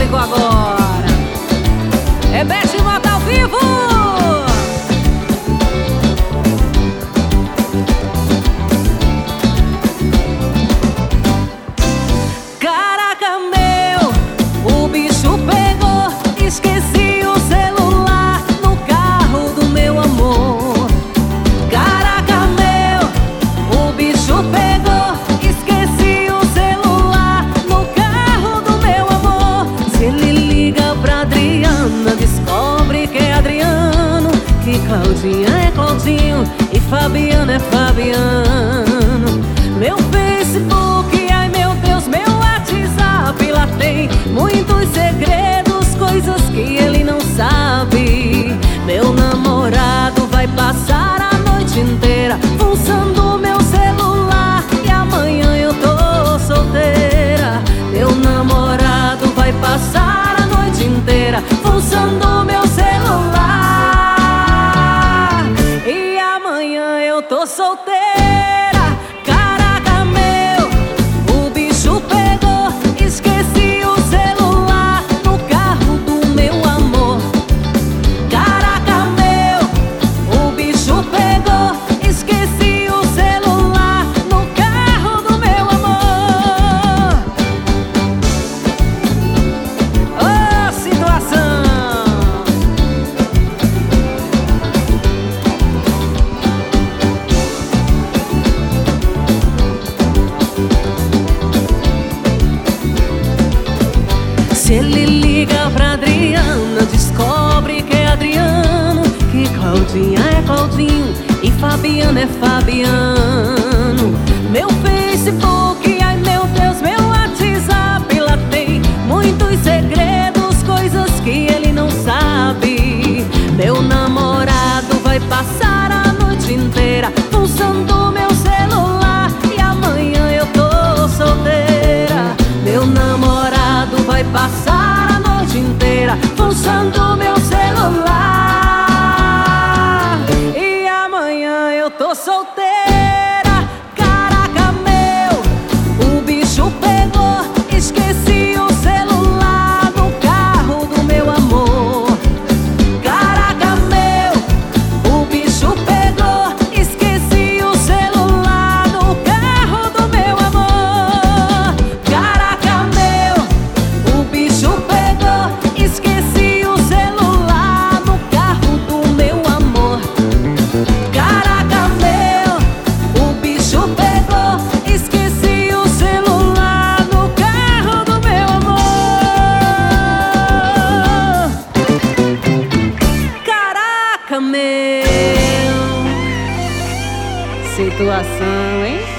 chegou agora. É Beth Mota ao vivo. Caraca, meu, o bicho pegou. Esqueci o celular no carro do meu amor. Caraca, meu, o bicho pegou. Esqueci o celular no carro do meu amor. Se ele liga pra Adriana, descobre que é Adriano, que Claudinha é Claudinho e Fabiano é Fabiano. Meu Facebook, ai meu Deus, meu WhatsApp, lá tem muitos segredos, coisas que ele não sabe. Meu namorado vai passar a noite inteira fuçando meu celular e amanhã eu tô solteira. Meu namorado vai passar a noite inteira fuçando meu celular e amanhã eu tô solteira. Caraca, meu, o bicho pegou. Esqueci o celular no carro do meu amor. Caraca, meu, o bicho pegou. Esqueci o celular no carro do meu amor. Ô, situação! Se ele liga pra Adriana, descobre que é Adriano, que Claudinha é Claudinho e Fabiano é Fabiano. Meu Facebook, ai meu Deus, meu WhatsApp, lá tem muitos segredos, coisas que ele não sabe. Meu namorado vai passar a noite inteira fuçando meu celular e amanhã eu tô solteira. Meu namorado vai passar a noite inteira fuçando meu celular e amanhã eu tô solteira. Caraca, meu, o bicho pegou. Esqueci o celular no carro do meu amor. Caraca, meu, o bicho pegou. Esqueci o celular no carro do meu amor. Caraca, meu, o bicho pegou. Esqueci o celular no carro do meu amor. Caraca, meu, o bicho pegou. Esqueci o celular no carro do meu amor. Caraca, meu, situação, hein?